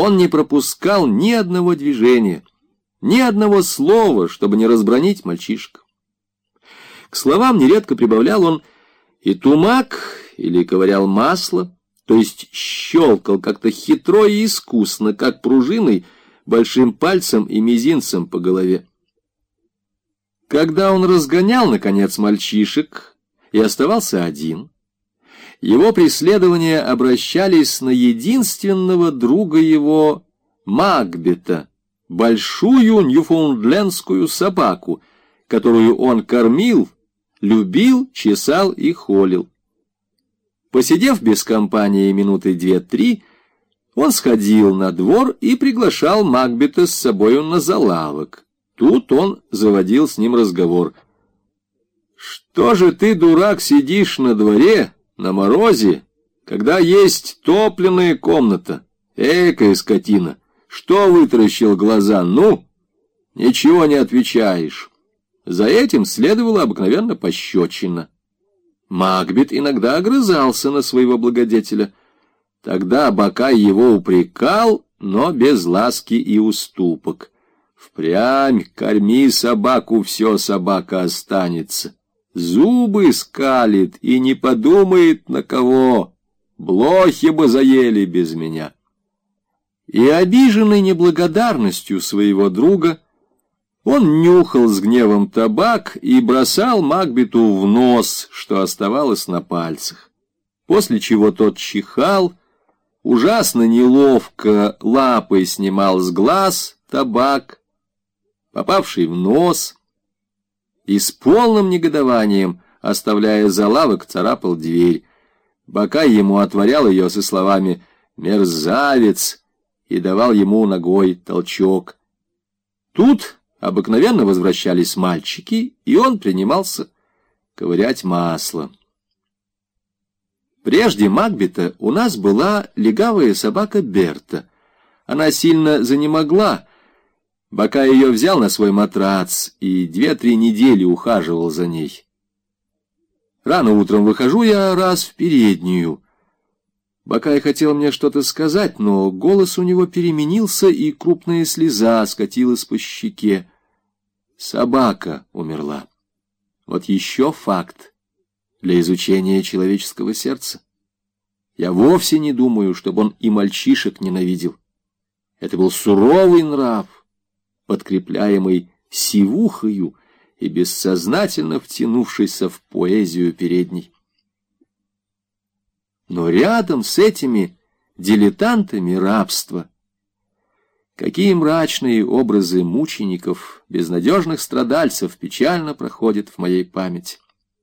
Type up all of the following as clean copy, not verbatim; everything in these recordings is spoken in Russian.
Он не пропускал ни одного движения, ни одного слова, чтобы не разбранить мальчишек. К словам нередко прибавлял он и тумак, или ковырял масло, то есть щелкал как-то хитро и искусно, как пружиной, большим пальцем и мизинцем по голове. Когда он разгонял, наконец, мальчишек и оставался один, его преследования обращались на единственного друга его, Макбета, большую ньюфаундлендскую собаку, которую он кормил, любил, чесал и холил. Посидев без компании минуты 2-3, он сходил на двор и приглашал Макбета с собою на залавок. Тут он заводил с ним разговор. «Что же ты, дурак, сидишь на дворе, на морозе, когда есть топленая комната? Экая скотина! Что вытаращил глаза? Ну, ничего не отвечаешь». За этим следовала обыкновенно пощечина. Макбет иногда огрызался на своего благодетеля. Тогда Бакай его упрекал, но без ласки и уступок. «Впрямь корми собаку, все собака останется. Зубы скалит и не подумает на кого. Блохи бы заели без меня». И обиженный неблагодарностью своего друга, он нюхал с гневом табак и бросал Макбету в нос, что оставалось на пальцах. После чего тот чихал, ужасно неловко лапой снимал с глаз табак, попавший в нос, и с полным негодованием, оставляя залавок, царапал дверь. Бакай ему отворял ее со словами «мерзавец» и давал ему ногой толчок. Тут обыкновенно возвращались мальчики, и он принимался ковырять масло. Прежде Макбета у нас была легавая собака Берта. Она сильно занемогла. Бакай ее взял на свой матрац и 2-3 недели ухаживал за ней. Рано утром выхожу я раз в переднюю. Бакай хотел мне что-то сказать, но голос у него переменился, и крупная слеза скатилась по щеке. Собака умерла. Вот еще факт для изучения человеческого сердца. Я вовсе не думаю, чтобы он и мальчишек ненавидел. Это был суровый нрав, подкрепляемый сивухою и бессознательно втянувшийся в поэзию передней. Но рядом с этими дилетантами рабства какие мрачные образы мучеников, безнадежных страдальцев печально проходят в моей памяти.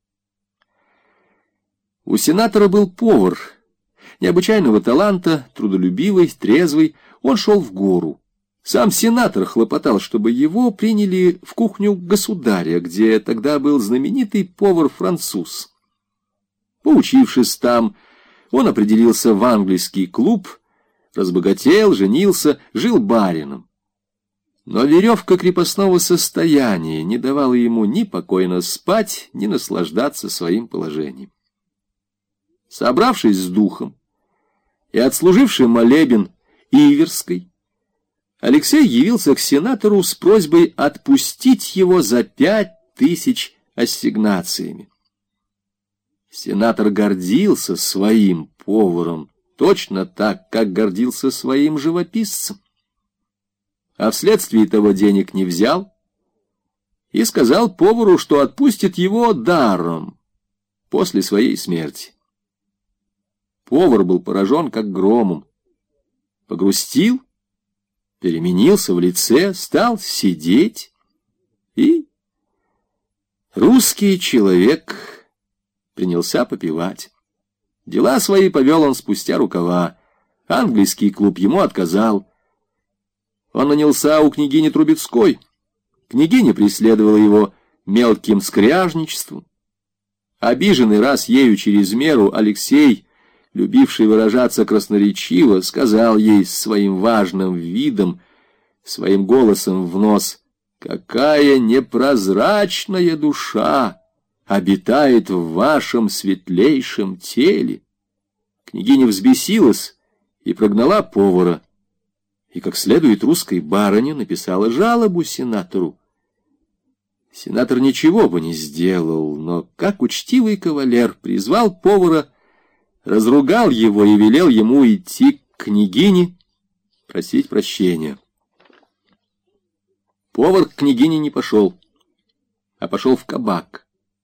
У сенатора был повар, необычайного таланта, трудолюбивый, трезвый. Он шел в гору. Сам сенатор хлопотал, чтобы его приняли в кухню государя, где тогда был знаменитый повар-француз. Поучившись там, он определился в английский клуб, разбогател, женился, жил барином. Но веревка крепостного состояния не давала ему ни покойно спать, ни наслаждаться своим положением. Собравшись с духом и отслуживший молебен Иверской, Алексей явился к сенатору с просьбой отпустить его за 5000 ассигнациями. Сенатор гордился своим поваром, точно так, как гордился своим живописцем. А вследствие того денег не взял и сказал повару, что отпустит его даром после своей смерти. Повар был поражен как громом, погрустил, переменился в лице, стал сидеть, и русский человек принялся попивать. Дела свои повел он спустя рукава. Английский клуб ему отказал. Он нанялся у княгини Трубецкой. Княгиня преследовала его мелким скряжничеством. Обиженный раз ею через меру, Алексей, любивший выражаться красноречиво, сказал ей своим важным видом, своим голосом в нос: «Какая непрозрачная душа обитает в вашем светлейшем теле!» Княгиня взбесилась и прогнала повара. и, как следует, русской барыне написала жалобу сенатору. Сенатор ничего бы не сделал, но, как учтивый кавалер, призвал повара, разругал его и велел ему идти к княгине просить прощения. Повар к княгине не пошел, а пошел в кабак.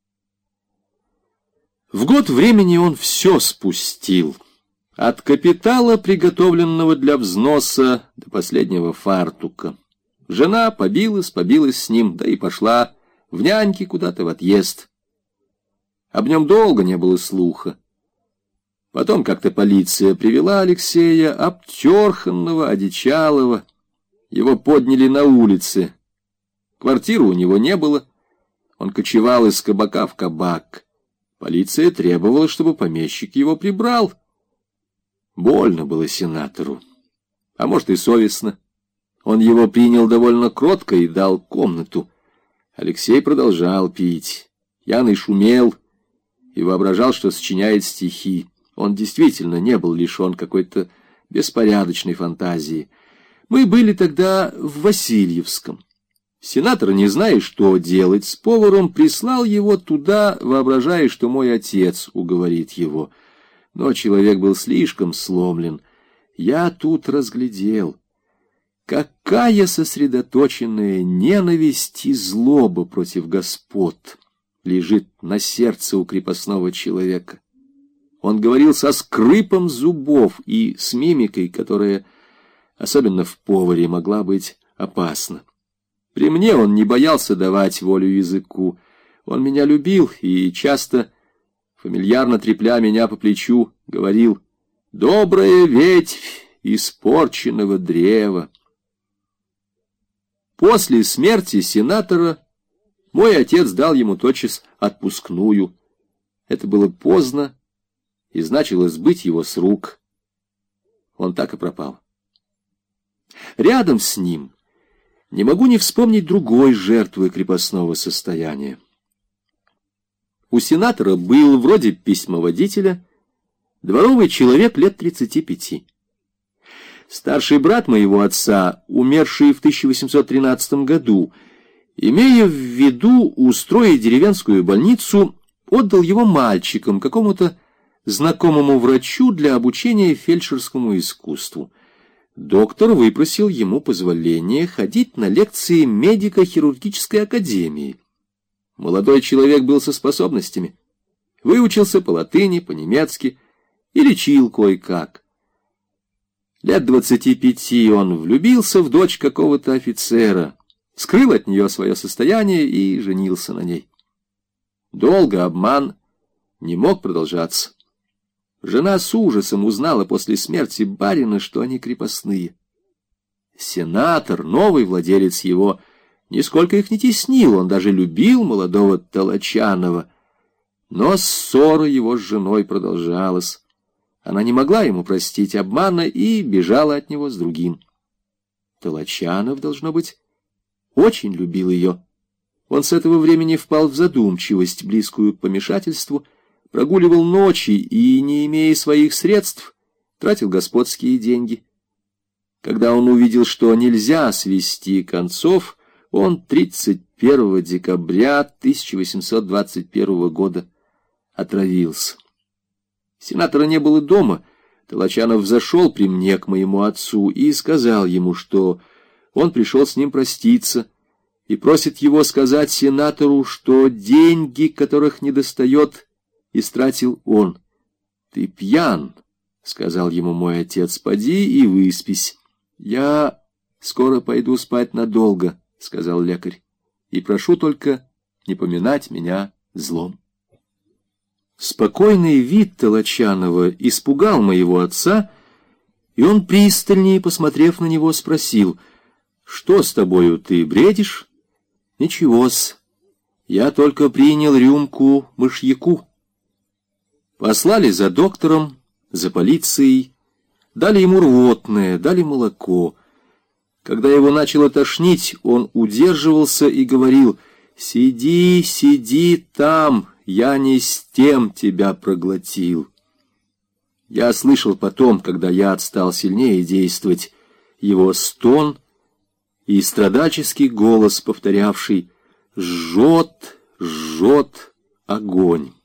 В год времени он все спустил, от капитала, приготовленного для взноса, до последнего фартука. Жена побилась с ним, да и пошла в няньки куда-то в отъезд. Об нем долго не было слуха. Потом как-то полиция привела Алексея, обтерханного, одичалого. Его подняли на улице. Квартиры у него не было. Он кочевал из кабака в кабак. Полиция требовала, чтобы помещик его прибрал. Больно было сенатору, а может и совестно. Он его принял довольно кротко и дал комнату. Алексей продолжал пить. Пьяный шумел и воображал, что сочиняет стихи. Он действительно не был лишен какой-то беспорядочной фантазии. Мы были тогда в Васильевском. Сенатор, не зная, что делать с поваром, прислал его туда, воображая, что мой отец уговорит его. Но человек был слишком сломлен. Я тут разглядел, какая сосредоточенная ненависть и злоба против господ лежит на сердце у крепостного человека. Он говорил со скрипом зубов и с мимикой, которая, особенно в поваре, могла быть опасна. При мне он не боялся давать волю языку. Он меня любил и часто, фамильярно трепля меня по плечу, говорил: «Добрая ветвь испорченного древа». После смерти сенатора мой отец дал ему тотчас отпускную. Это было поздно и значило сбыть его с рук. Он так и пропал. Рядом с ним не могу не вспомнить другой жертвы крепостного состояния. У сенатора был, вроде письмоводителя, дворовый человек лет 35. Старший брат моего отца, умерший в 1813 году, имея в виду устроить деревенскую больницу, отдал его мальчикам какому-то знакомому врачу для обучения фельдшерскому искусству. Доктор выпросил ему позволение ходить на лекции медико-хирургической академии. Молодой человек был со способностями. Выучился по латыни, по-немецки и лечил кое-как. Лет 25 он влюбился в дочь какого-то офицера, скрыл от нее свое состояние и женился на ней. Долго обман не мог продолжаться. Жена с ужасом узнала после смерти барина, что они крепостные. Сенатор, новый владелец его, нисколько их не теснил, он даже любил молодого Толочанова. Но ссора его с женой продолжалась. Она не могла ему простить обмана и бежала от него с другим. Толочанов, должно быть, очень любил ее. Он с этого времени впал в задумчивость, близкую к помешательству, прогуливал ночи и, не имея своих средств, тратил господские деньги. Когда он увидел, что нельзя свести концов, он 31 декабря 1821 года отравился. Сенатора не было дома. Толочанов взошел при мне к моему отцу и сказал ему, что он пришел с ним проститься и просит его сказать сенатору, что деньги, которых недостает, истратил он. «Ты пьян», — сказал ему мой отец, — «поди и выспись». «Я скоро пойду спать надолго», — сказал лекарь, — «и прошу только не поминать меня злом». Спокойный вид Толочанова испугал моего отца, и он, пристальнее посмотрев на него, спросил: «Что с тобою, ты бредишь?» «Ничего-с, я только принял рюмку мышьяку». Послали за доктором, за полицией, дали ему рвотное, дали молоко. Когда его начало тошнить, он удерживался и говорил: «Сиди, сиди там, я не с тем тебя проглотил». Я слышал потом, когда я стал сильнее действовать, его стон и страдальческий голос, повторявший: «Жжет, жжет огонь».